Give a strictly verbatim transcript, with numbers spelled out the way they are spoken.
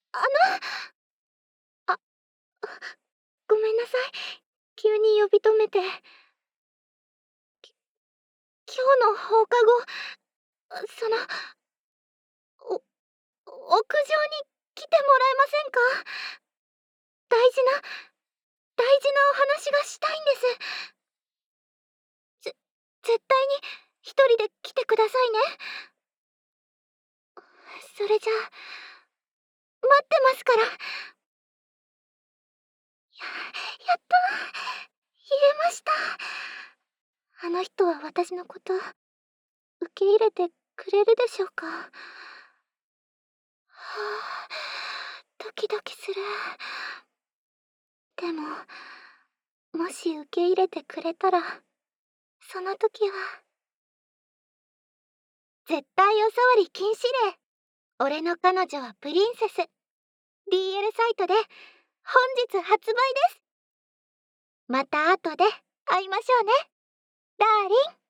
あのあ、ごめんなさい。急に呼び止めて。き今日の放課後、その、お屋上に来てもらえませんか？大事な大事なお話がしたいんです。ぜ絶対に一人で来てくださいね。それじゃあ、待ってますから。ややっと言えました。あの人は私のこと受け入れてくれるでしょうか。はあ、ドキドキする。でも、もし受け入れてくれたら、その時は絶対お触り禁止令。俺の彼女はプリンセス。 ディーエル サイトで本日発売です。また後で会いましょうね、ダーリン。